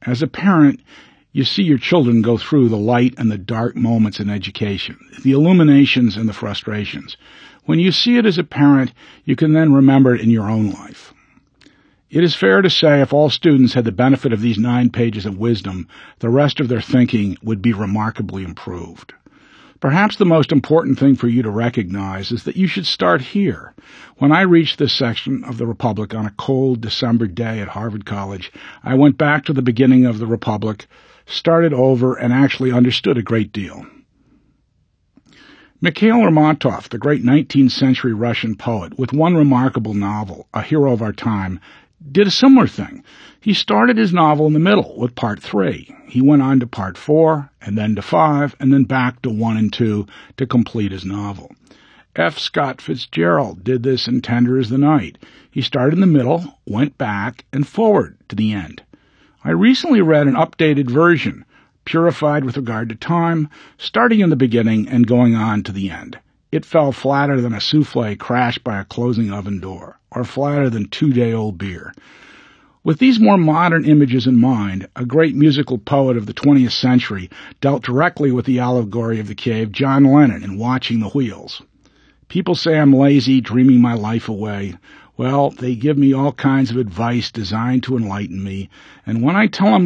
As a parent, you see your children go through the light and the dark moments in education, the illuminations and the frustrations. When you see it as a parent, you can then remember it in your own life. It is fair to say if all students had the benefit of these 9 pages of wisdom, the rest of their thinking would be remarkably improved. Perhaps the most important thing for you to recognize is that you should start here. When I reached this section of the Republic on a cold December day at Harvard College, I went back to the beginning of the Republic, started over, and actually understood a great deal. Mikhail Lermontov, the great 19th century Russian poet, with one remarkable novel, A Hero of Our Time, did a similar thing. He started his novel in the middle with part 3. He went on to part 4, and then to 5, and then back to 1 and 2 to complete his novel. F. Scott Fitzgerald did this in Tender as the Night. He started in the middle, went back, and forward to the end. I recently read an updated version, purified with regard to time, starting in the beginning and going on to the end. It fell flatter than a souffle crashed by a closing oven door, or flatter than 2-day-old beer. With these more modern images in mind, a great musical poet of the 20th century dealt directly with the allegory of the cave, John Lennon, in Watching the Wheels. People say I'm lazy, dreaming my life away. Well, they give me all kinds of advice designed to enlighten me, and when I tell them